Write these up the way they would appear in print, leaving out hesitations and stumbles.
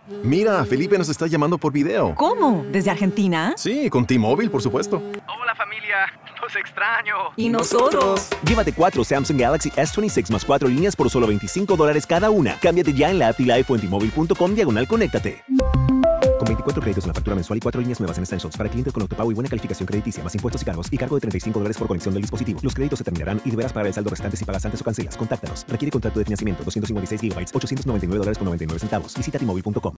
Mira, Felipe nos está llamando por video. ¿Cómo? ¿Desde Argentina? Sí, con T-Mobile, por supuesto. Hola familia, los extraño. ¿Y nosotros? Llévate 4 Samsung Galaxy S26 más 4 líneas por solo $25 cada una. Cámbiate ya en la app Live o en T-Mobile.com/conéctate. Con 24 créditos en la factura mensual y 4 líneas nuevas en Essentials para clientes con autopago y buena calificación crediticia, más impuestos y cargos, y cargo de $35 por conexión del dispositivo. Los créditos se terminarán y deberás pagar el saldo restante si pagas antes o cancelas. Contáctanos. Requiere contrato de financiamiento. 256 GB, $899.99. Visita T-Mobile.com.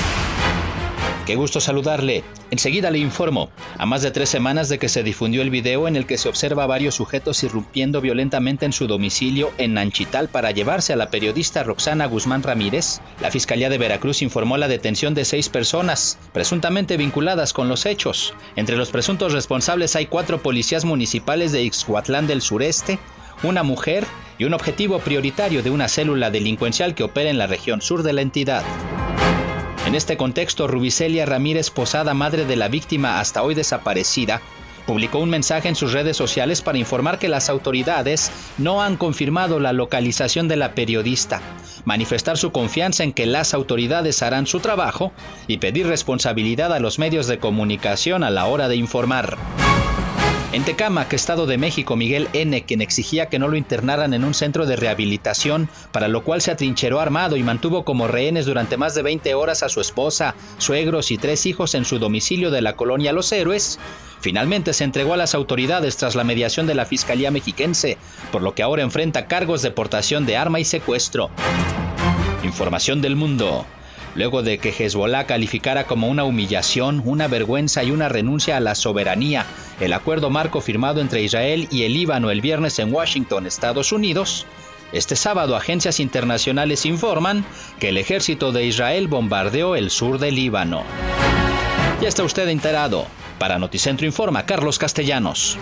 Qué gusto saludarle. Enseguida le informo. A más de 3 semanas de que se difundió el video en el que se observa a varios sujetos irrumpiendo violentamente en su domicilio en Nanchital para llevarse a la periodista Roxana Guzmán Ramírez, la Fiscalía de Veracruz informó la detención de 6 personas, presuntamente vinculadas con los hechos. Entre los presuntos responsables hay 4 policías municipales de Ixhuatlán del Sureste, una mujer y un objetivo prioritario de una célula delincuencial que opera en la región sur de la entidad. En este contexto, Rubicelia Ramírez Posada, madre de la víctima hasta hoy desaparecida, publicó un mensaje en sus redes sociales para informar que las autoridades no han confirmado la localización de la periodista, manifestar su confianza en que las autoridades harán su trabajo y pedir responsabilidad a los medios de comunicación a la hora de informar. En Tecámac, Estado de México, Miguel N., quien exigía que no lo internaran en un centro de rehabilitación, para lo cual se atrincheró armado y mantuvo como rehenes durante más de 20 horas a su esposa, suegros y 3 hijos en su domicilio de la colonia Los Héroes, finalmente se entregó a las autoridades tras la mediación de la Fiscalía Mexiquense, por lo que ahora enfrenta cargos de portación de arma y secuestro. Información del mundo. Luego de que Hezbollah calificara como una humillación, una vergüenza y una renuncia a la soberanía el acuerdo marco firmado entre Israel y el Líbano el viernes en Washington, Estados Unidos, este sábado agencias internacionales informan que el ejército de Israel bombardeó el sur del Líbano. Ya está usted enterado. Para Noticentro informa Carlos Castellanos.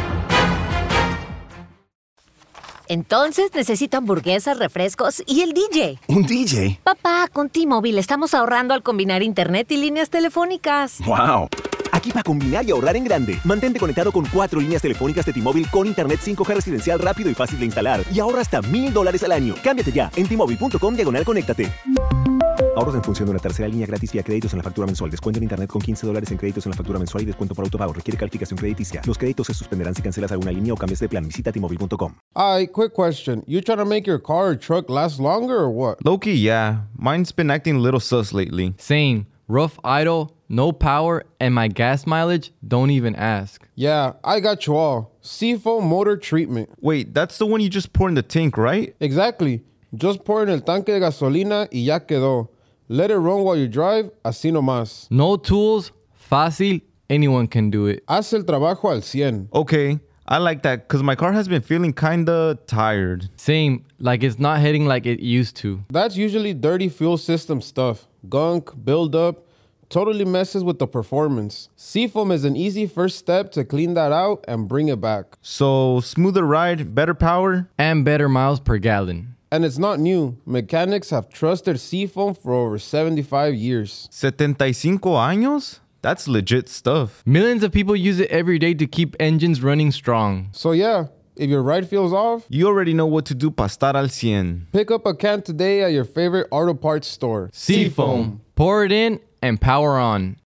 Entonces necesito hamburguesas, refrescos y el DJ. ¿Un DJ? Papá, con T-Mobile estamos ahorrando al combinar internet y líneas telefónicas. ¡Wow! Aquí para combinar y ahorrar en grande. Mantente conectado con 4 líneas telefónicas de T-Mobile con internet 5G residencial rápido y fácil de instalar. Y ahorra hasta $1,000 al año. Cámbiate ya en T-Mobile.com/conéctate. Ahorros en función de una tercera línea gratis vía créditos en la factura mensual. Descuento en internet con $15 en créditos en la factura mensual y descuento por autopago. Requiere calificación crediticia. Los créditos se suspenderán si cancelas alguna línea o cambias de plan. Visita T-Mobile.com. Quick question. You trying to make your car or truck last longer or what? Low-key, yeah. Mine's been acting a little sus lately. Same. Rough idle, no power, and my gas mileage, don't even ask. Yeah, I got you all. Seafoam motor treatment. Wait, that's the one you just pour in the tank, right? Exactly. Just pour en el tanque de gasolina y ya quedó. Let it run while you drive, así nomás. No tools, fácil, anyone can do it. Haz el trabajo al 100. Okay, I like that because my car has been feeling kinda tired. Same, like it's not hitting like it used to. That's usually dirty fuel system stuff. Gunk, buildup, totally messes with the performance. Seafoam is an easy first step to clean that out and bring it back. So, smoother ride, better power? And better miles per gallon. And it's not new. Mechanics have trusted Seafoam for over 75 years. 75 años? That's legit stuff. Millions of people use it every day to keep engines running strong. So yeah, if your ride feels off, you already know what to do para estar al 100. Pick up a can today at your favorite auto parts store. Seafoam. Pour it in and power on.